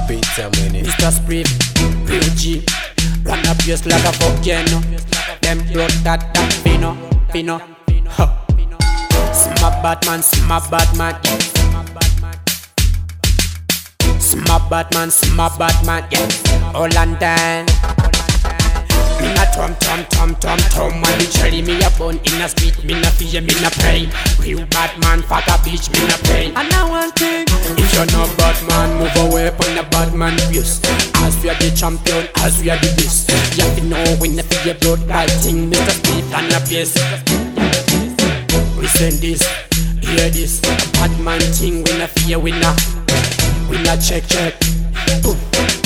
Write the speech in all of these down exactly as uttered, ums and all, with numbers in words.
Pizza money. Mister Sprit, real G. Run up just like a volcano. Them blood that that fino, fino. Huh. Small Batman, small Batman, yeah. Small Batman, small Batman, yeah. Hollandan. Me na tom tom tom tom tom. And the cherry me a bun in a street. Me na fear, me na pain. Real Batman, fuck a bitch, me na pain. And now one thing, if you're not Batman, move away from the Batman views. As we are the champion, as we are the best. You have to know when the fear blood fighting. Mister Speed and a place. Listen this, hear this. Batman thing, we na fear, we na, we na check check. Boom.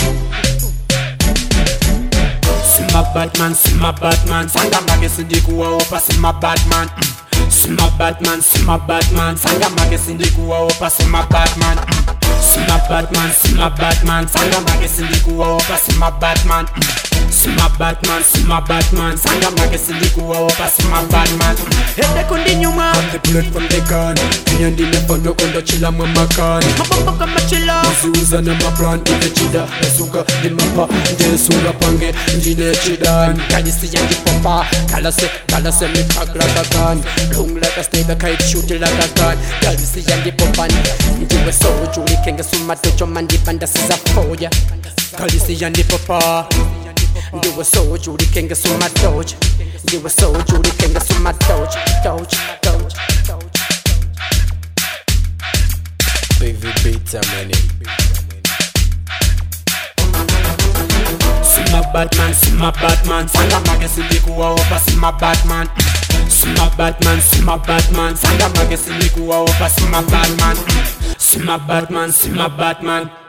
Sima Batman, Sima Batman. Sanga magazine di kuwa opa Sima Batman. Mm. Sima Batman, Sima Batman. Sanga magazine di kuwa opa Sima Batman. Mm. Sima Batman, Sima Batman. Sanga magazine di kuwa opa Sima Batman. Mm. Sima Batman, Sima Batman. Sanga magazine di kuwa opa Sima Batman. Hete kundi nyuma. From the bullet from the gun. Kiyan di ne fondo kondo chila mama kan. Mabamba kama chila. Usiuza na maplan ite chida. Esuka di mapa. Nje sura pange. Njine chidan. Kalisi yangi popa. Kalase, kalase mi pack like a gun. Long like a snake, a kite shoot like a gun. Kalisi yangi popa. Ndiwe soju likenga sumadojo mandi banda siza foya. Kalisi yangi popa. Ndiwe soju likenga sumadojo. Ndiwe soju likenga sumadojo. Doge, doge, doge. Baby pizza money. Sima Batman, Sima Batman. Sanga magazine di kuwa opa Sima Batman. Sima Batman, Sima Batman. Sanga magazine di kuwa opa Sima Batman. Sima Batman, Sima Batman.